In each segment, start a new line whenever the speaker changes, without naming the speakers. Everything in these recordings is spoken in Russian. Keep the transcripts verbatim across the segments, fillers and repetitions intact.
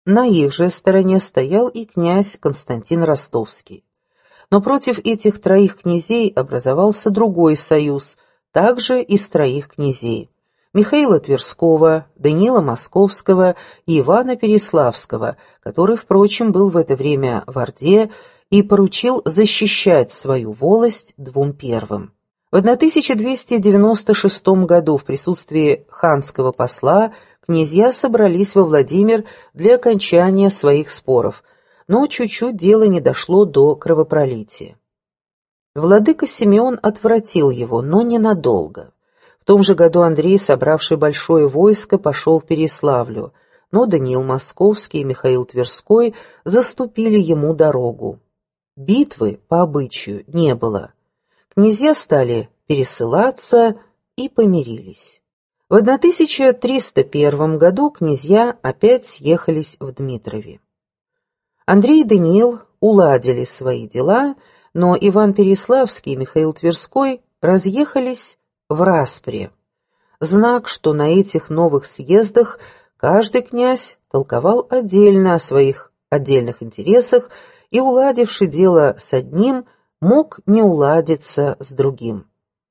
На их же стороне стоял и князь Константин Ростовский. Но против этих троих князей образовался другой союз, также из троих князей: Михаила Тверского, Даниила Московского и Ивана Переславского, который, впрочем, был в это время в Орде и поручил защищать свою волость двум первым. В тысяча двести девяносто шестом году в присутствии ханского посла князья собрались во Владимир для окончания своих споров, но чуть-чуть дело не дошло до кровопролития. Владыка Симеон отвратил его, но ненадолго. В том же году Андрей, собравший большое войско, пошел в Переславлю, но Даниил Московский и Михаил Тверской заступили ему дорогу. Битвы, по обычаю, не было. Князья стали пересылаться и помирились. В тысяча триста первом году князья опять съехались в Дмитрове. Андрей и Даниил уладили свои дела, но Иван Переславский и Михаил Тверской разъехались в распре. Знак, что на этих новых съездах каждый князь толковал отдельно о своих отдельных интересах и, уладивший дело с одним, мог не уладиться с другим.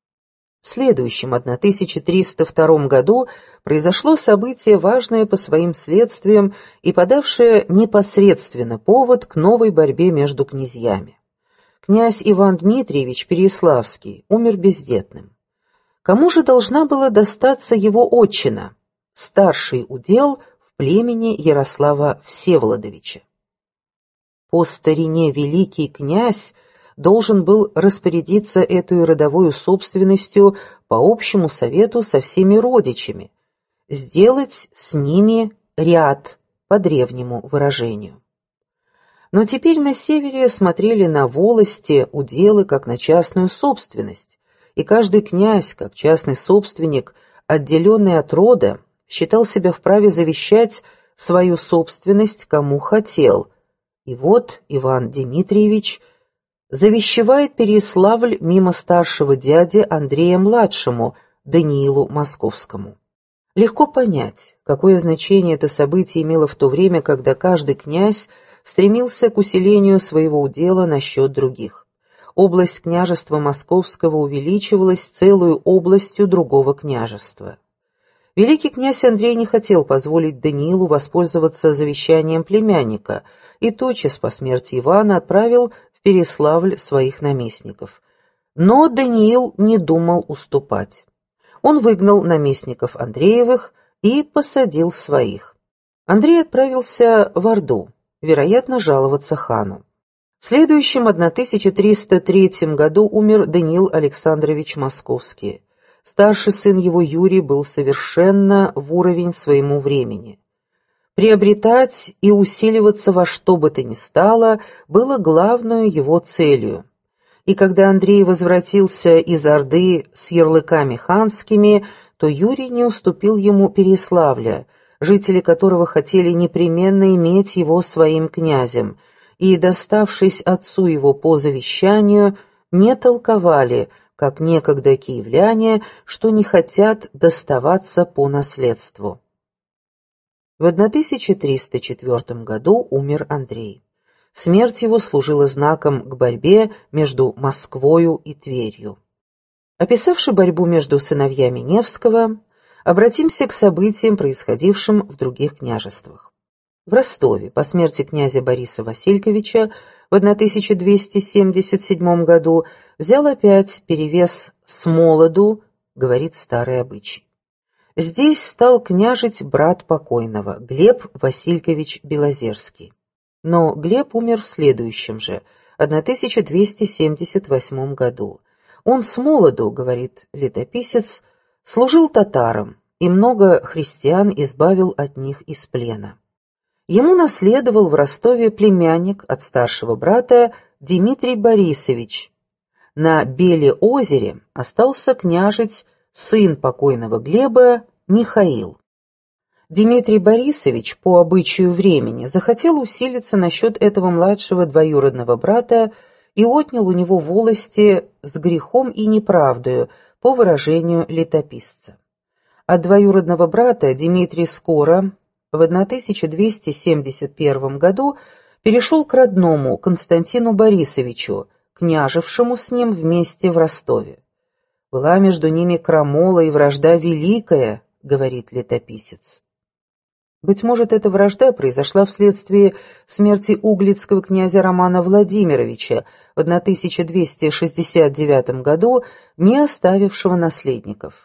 В следующем тысяча триста втором году произошло событие, важное по своим следствиям и подавшее непосредственно повод к новой борьбе между князьями. Князь Иван Дмитриевич Переславский умер бездетным. Кому же должна была достаться его отчина, старший удел в племени Ярослава Всеволодовича? По старине великий князь должен был распорядиться этой родовой собственностью по общему совету со всеми родичами, сделать с ними ряд, по древнему выражению. Но теперь на севере смотрели на волости, уделы, как на частную собственность, и каждый князь, как частный собственник, отделенный от рода, считал себя вправе завещать свою собственность кому хотел. И вот Иван Дмитриевич завещевает Переславль мимо старшего дяди Андрея-младшему, Даниилу Московскому. Легко понять, какое значение это событие имело в то время, когда каждый князь стремился к усилению своего удела на счет других. Область княжества Московского увеличивалась целую областью другого княжества. Великий князь Андрей не хотел позволить Даниилу воспользоваться завещанием племянника и тотчас по смерти Ивана отправил в Переславль своих наместников. Но Даниил не думал уступать. Он выгнал наместников Андреевых и посадил своих. Андрей отправился в Орду, вероятно, жаловаться хану. В следующем тысяча триста третьем году умер Даниил Александрович Московский. Старший сын его Юрий был совершенно в уровень своему времени. Приобретать и усиливаться во что бы то ни стало было главной его целью. И когда Андрей возвратился из Орды с ярлыками ханскими, то Юрий не уступил ему Переславля, жители которого хотели непременно иметь его своим князем, и, доставшись отцу его по завещанию, не толковали, как некогда киевляне, что не хотят доставаться по наследству. В тысяча триста четвёртом году умер Андрей. Смерть его служила знаком к борьбе между Москвою и Тверью. Описавши борьбу между сыновьями Невского, обратимся к событиям, происходившим в других княжествах. В Ростове по смерти князя Бориса Васильковича в тысяча двести семьдесят седьмом году взял опять перевес смолоду, говорит старый обычай. Здесь стал княжить брат покойного, Глеб Василькович Белозерский. Но Глеб умер в следующем же, тысяча двести семьдесят восьмом году. Он смолоду, говорит летописец, служил татарам и много христиан избавил от них из плена. Ему наследовал в Ростове племянник от старшего брата Дмитрий Борисович. На Беле-озере остался княжить сын покойного Глеба Михаил. Дмитрий Борисович, по обычаю времени, захотел усилиться насчет этого младшего двоюродного брата и отнял у него волости с грехом и неправдою, по выражению летописца. От двоюродного брата Дмитрий скоро, в тысяча двести семьдесят первом году перешел к родному Константину Борисовичу, княжевшему с ним вместе в Ростове. «Была между ними крамола и вражда великая», — говорит летописец. Быть может, эта вражда произошла вследствие смерти углицкого князя Романа Владимировича в тысяча двести шестьдесят девятом году, не оставившего наследников.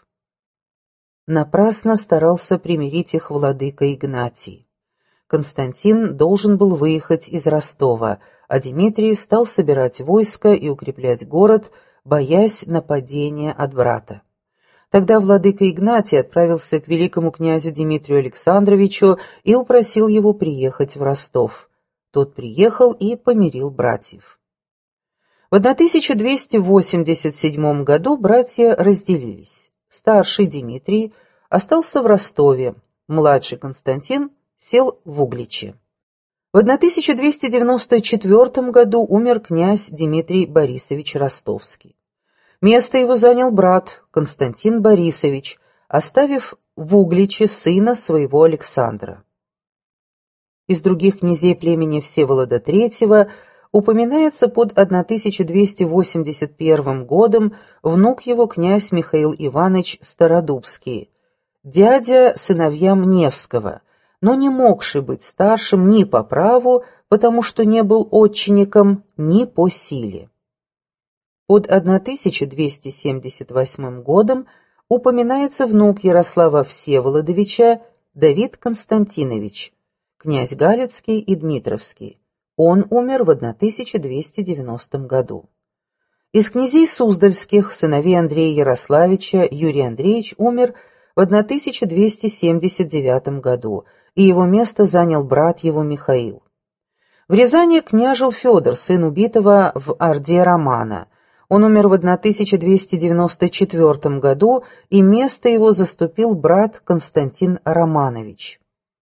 Напрасно старался примирить их владыка Игнатий. Константин должен был выехать из Ростова, а Дмитрий стал собирать войско и укреплять город, боясь нападения от брата. Тогда владыка Игнатий отправился к великому князю Дмитрию Александровичу и упросил его приехать в Ростов. Тот приехал и помирил братьев. В тысяча двести восемьдесят седьмом году братья разделились. Старший Дмитрий остался в Ростове, младший Константин сел в Угличе. В тысяча двести девяносто четвёртом году умер князь Дмитрий Борисович Ростовский. Место его занял брат Константин Борисович, оставив в Угличе сына своего Александра. Из других князей племени Всеволода третьего упоминается под тысяча двести восемьдесят первым годом внук его князь Михаил Иванович Стародубский, дядя сыновьям Невского, но не могший быть старшим ни по праву, потому что не был отчинником, ни по силе. Под тысяча двести семьдесят восьмым годом упоминается внук Ярослава Всеволодовича Давид Константинович, князь Галицкий и Дмитровский. Он умер в тысяча двести девяностом году. Из князей Суздальских, сыновей Андрея Ярославича, Юрий Андреевич умер в тысяча двести семьдесят девятом году, и его место занял брат его Михаил. В Рязани княжил Федор, сын убитого в Орде Романа. Он умер в тысяча двести девяносто четвёртом году, и место его заступил брат Константин Романович.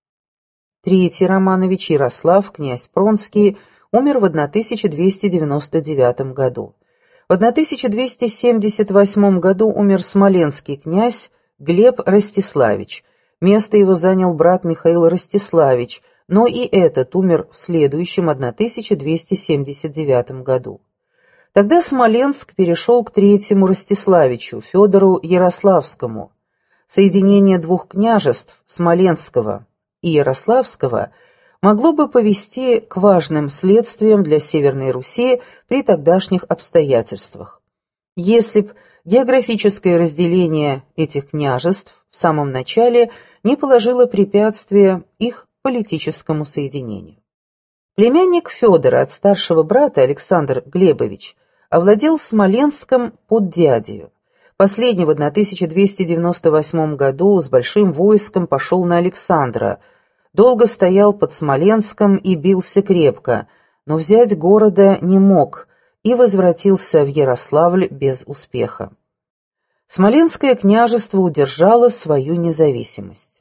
Третий Романович, Ярослав, князь Пронский, умер в тысяча двести девяносто девятом году. В тысяча двести семьдесят восьмом году умер смоленский князь Глеб Ростиславич. Место его занял брат Михаил Ростиславич, но и этот умер в следующем тысяча двести семьдесят девятом году. Тогда Смоленск перешел к третьему Ростиславичу, Федору Ярославскому. Соединение двух княжеств, Смоленского и Ярославского, могло бы повести к важным следствиям для Северной Руси при тогдашних обстоятельствах. Если б географическое разделение этих княжеств в самом начале не положило препятствия их политическому соединению. Племянник Федора от старшего брата Александр Глебович овладел Смоленском под дядею. Последний в тысяча двести девяносто восьмом году с большим войском пошел на Александра, долго стоял под Смоленском и бился крепко, но взять города не мог и возвратился в Ярославль без успеха. Смоленское княжество удержало свою независимость.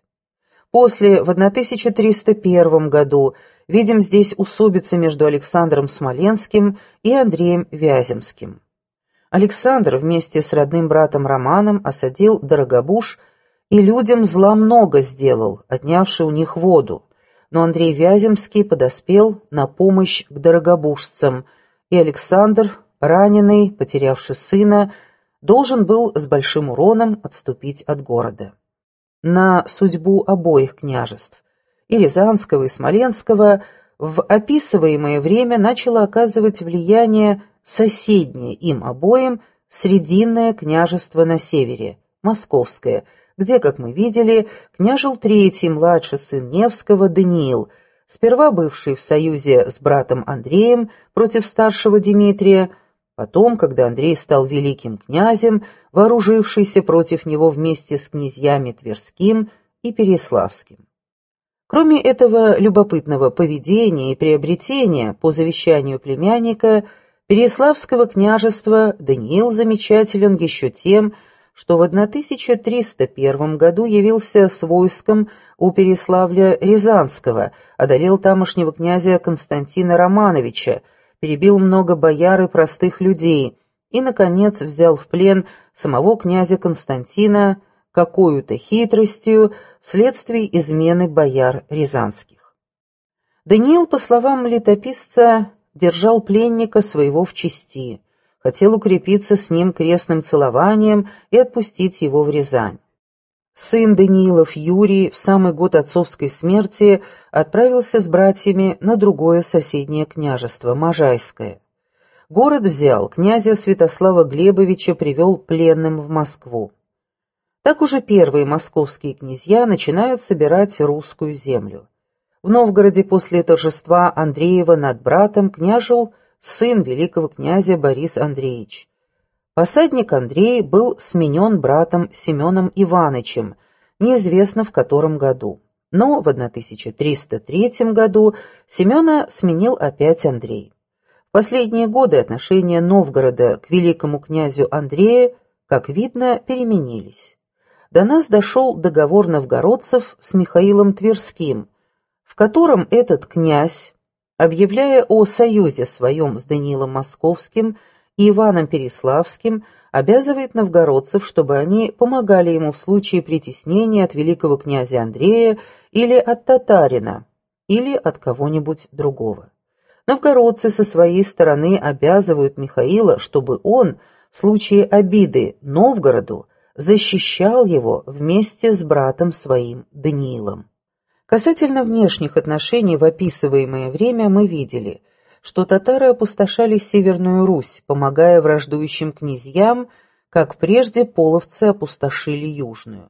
После, в тысяча триста первом году, видим здесь усобицы между Александром Смоленским и Андреем Вяземским. Александр вместе с родным братом Романом осадил Дорогобуж и людям зла много сделал, отнявши у них воду, но Андрей Вяземский подоспел на помощь к дорогобужцам, и Александр, раненый, потерявший сына, должен был с большим уроном отступить от города. На судьбу обоих княжеств, и Рязанского, и Смоленского, в описываемое время начало оказывать влияние соседнее им обоим Срединное княжество на севере, Московское, где, как мы видели, княжил третий младший сын Невского Даниил, сперва бывший в союзе с братом Андреем против старшего Дмитрия, потом, когда Андрей стал великим князем, вооружившийся против него вместе с князьями Тверским и Переяславским. Кроме этого любопытного поведения и приобретения по завещанию племянника Переяславского княжества, Даниил замечателен еще тем, что в тысяча триста первом году явился с войском у Переяславля Рязанского, одолел тамошнего князя Константина Романовича, перебил много бояр и простых людей и, наконец, взял в плен самого князя Константина, какою-то хитростью вследствие измены бояр рязанских. Даниил, по словам летописца, держал пленника своего в чести, хотел укрепиться с ним крестным целованием и отпустить его в Рязань. Сын Даниилов Юрий в самый год отцовской смерти отправился с братьями на другое соседнее княжество, Можайское. Город взял, князя Святослава Глебовича привел пленным в Москву. Так уже первые московские князья начинают собирать русскую землю. В Новгороде после торжества Андреева над братом княжил сын великого князя Борис Андреевич. Посадник Андрей был сменен братом Семеном Иванычем, неизвестно в котором году. Но в тысяча триста третьем году Семена сменил опять Андрей. В последние годы отношения Новгорода к великому князю Андрею, как видно, переменились. До нас дошел договор новгородцев с Михаилом Тверским, в котором этот князь, объявляя о союзе своем с Даниилом Московским и Иваном Переславским, обязывает новгородцев, чтобы они помогали ему в случае притеснения от великого князя Андрея или от татарина, или от кого-нибудь другого. Новгородцы со своей стороны обязывают Михаила, чтобы он в случае обиды Новгороду защищал его вместе с братом своим Даниилом. Касательно внешних отношений в описываемое время мы видели, что татары опустошали Северную Русь, помогая враждующим князьям, как прежде половцы опустошили Южную.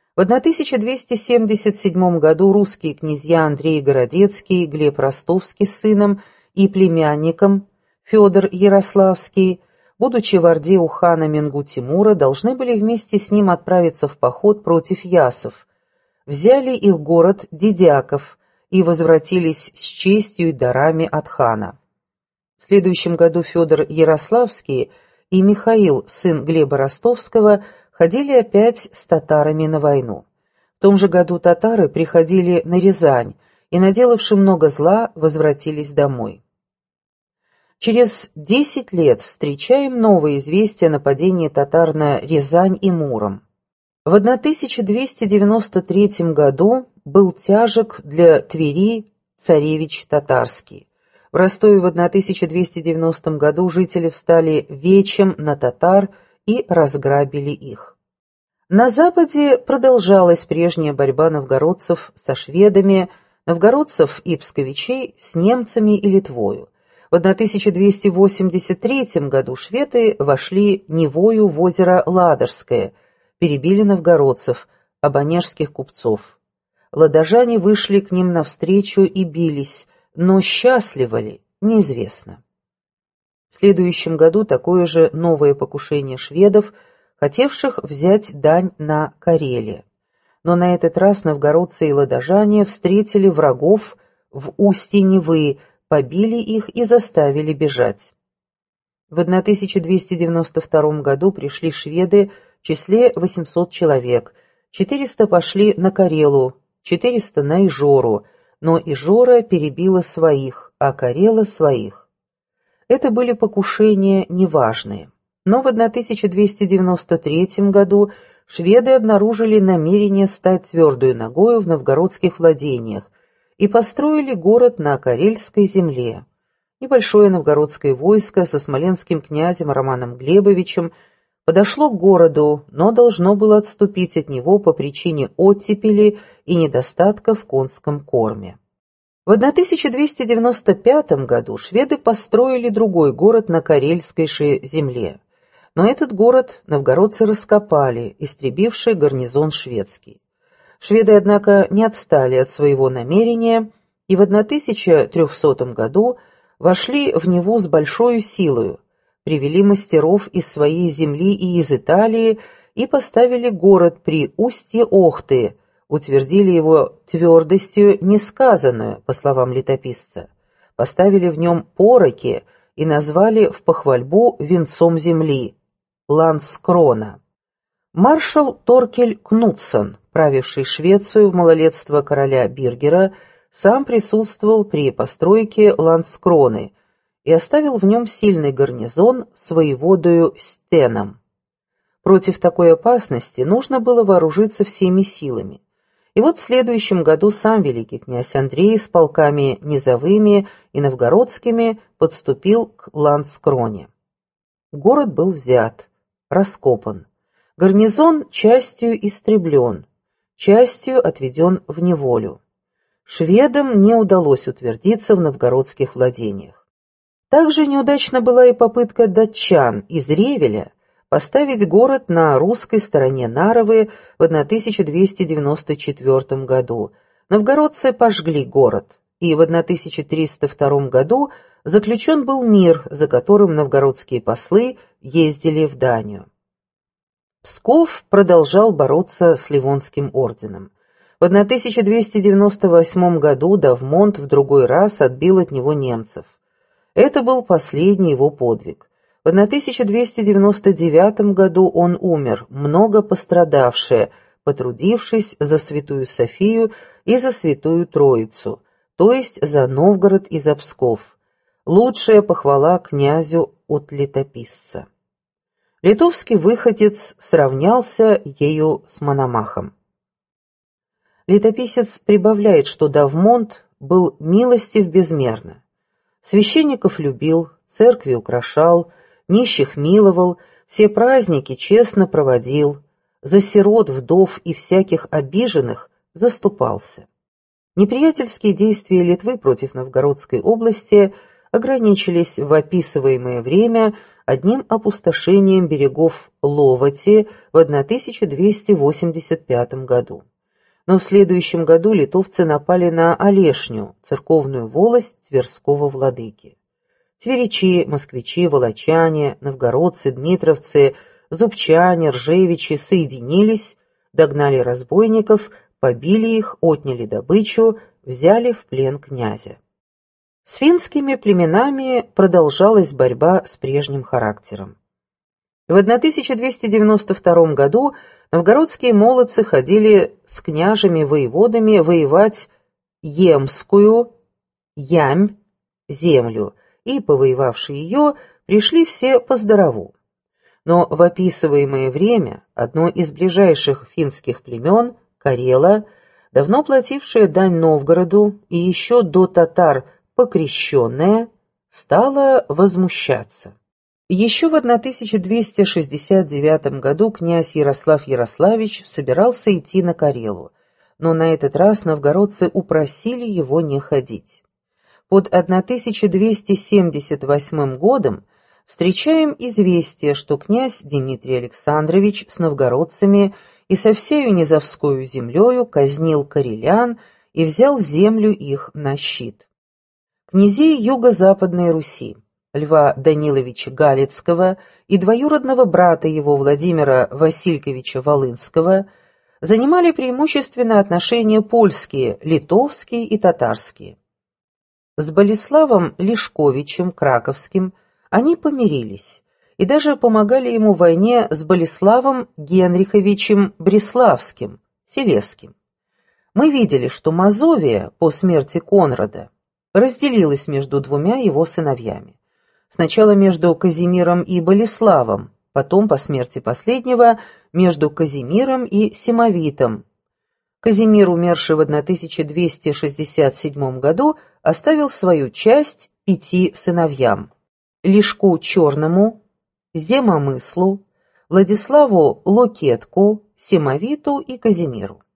В тысяча двести семьдесят седьмом году русские князья Андрей Городецкий, Глеб Ростовский с сыном и племянником Федор Ярославский, будучи в орде у хана Менгу-Тимура, должны были вместе с ним отправиться в поход против ясов, взяли их город Дидяков и возвратились с честью и дарами от хана. В следующем году Федор Ярославский и Михаил, сын Глеба Ростовского, ходили опять с татарами на войну. В том же году татары приходили на Рязань и, наделавши много зла, возвратились домой. Через десять лет встречаем новое известие о нападении татар на Рязань и Муром. В тысяча двести девяносто третьем году был тяжек для Твери царевич татарский. В Ростове в тысяча двести девяностом году жители встали вечем на татар и разграбили их. На западе продолжалась прежняя борьба новгородцев со шведами, новгородцев и псковичей с немцами и Литвою. В тысяча двести восемьдесят третьем году шведы вошли Невою в озеро Ладожское, перебили новгородцев, обонежских купцов. Ладожане вышли к ним навстречу и бились, но счастливы ли, неизвестно. В следующем году такое же новое покушение шведов, хотевших взять дань на Карелии. Но на этот раз новгородцы и ладожане встретили врагов в устье Невы, побили их и заставили бежать. В тысяча двести девяносто втором году пришли шведы в числе восемьсот человек, четыреста пошли на Карелу, четыреста на Ижору, но Ижора перебила своих, а Карела своих. Это были покушения неважные. Но в тысяча двести девяносто третьем году шведы обнаружили намерение стать твердой ногою в новгородских владениях и построили город на Карельской земле. Небольшое новгородское войско со смоленским князем Романом Глебовичем подошло к городу, но должно было отступить от него по причине оттепели и недостатка в конском корме. В тысяча двести девяносто пятом году шведы построили другой город на Карельской же земле. Но этот город новгородцы раскопали, истребивший гарнизон шведский. Шведы, однако, не отстали от своего намерения и в тысяча трехсотом году вошли в Неву с большой силою, привели мастеров из своей земли и из Италии и поставили город при устье Охты, утвердили его твердостью несказанную, по словам летописца, поставили в нем пороки и назвали в похвальбу венцом земли – Ландскрона. Маршал Торкель Кнутсон, правивший Швецию в малолетство короля Биргера, сам присутствовал при постройке Ландскроны и оставил в нем сильный гарнизон с воеводою Стеном. Против такой опасности нужно было вооружиться всеми силами. И вот в следующем году сам великий князь Андрей с полками низовыми и новгородскими подступил к Ланскроне. Город был взят, раскопан. Гарнизон частью истреблен, частью отведен в неволю. Шведам не удалось утвердиться в новгородских владениях. Также неудачна была и попытка датчан из Ревеля поставить город на русской стороне Нарвы в тысяча двести девяносто четвёртом году. Новгородцы пожгли город, и в тысяча триста втором году заключен был мир, за которым новгородские послы ездили в Данию. Псков продолжал бороться с Ливонским орденом. В тысяча двести девяносто восьмом году Давмонт в другой раз отбил от него немцев. Это был последний его подвиг. В тысяча двести девяносто девятом году он умер, много пострадавший, потрудившись за Святую Софию и за Святую Троицу, то есть за Новгород и за Псков. Лучшая похвала князю от летописца. Литовский выходец сравнялся ею с Мономахом. Летописец прибавляет, что Давмонт был милостив безмерно. Священников любил, церкви украшал, нищих миловал, все праздники честно проводил, за сирот, вдов и всяких обиженных заступался. Неприятельские действия Литвы против Новгородской области ограничились в описываемое время одним опустошением берегов Ловати в тысяча двести восемьдесят пятом году. Но в следующем году литовцы напали на Олешню, церковную волость Тверского владыки. Тверичи, москвичи, волочане, новгородцы, дмитровцы, зубчане, ржевичи соединились, догнали разбойников, побили их, отняли добычу, взяли в плен князя. С финскими племенами продолжалась борьба с прежним характером. В тысяча двести девяносто втором году новгородские молодцы ходили с княжами-воеводами воевать Емскую, Ямь, землю, и, повоевавшие ее, пришли все по здорову. Но в описываемое время одно из ближайших финских племен, Карела, давно платившее дань Новгороду и еще до татар покрещенное, стало возмущаться. Еще в тысяча двести шестьдесят девятом году князь Ярослав Ярославич собирался идти на Карелу, но на этот раз новгородцы упросили его не ходить. Под тысяча двести семьдесят восьмым годом встречаем известие, что князь Дмитрий Александрович с новгородцами и со всею низовскою землею казнил карелян и взял землю их на щит. Князей юго-западной Руси, Льва Даниловича Галицкого и двоюродного брата его Владимира Васильковича Волынского, занимали преимущественно отношения польские, литовские и татарские. С Болеславом Лешковичем Краковским они помирились и даже помогали ему в войне с Болеславом Генриховичем Бреславским, Селесским. Мы видели, что Мазовия по смерти Конрада разделилась между двумя его сыновьями. Сначала между Казимиром и Болеславом, потом, по смерти последнего, между Казимиром и Семовитом. Казимир, умерший в тысяча двести шестьдесят седьмом году, оставил свою часть пяти сыновьям: Лешку Черному, Земомыслу, Владиславу Локетку, Семовиту и Казимиру.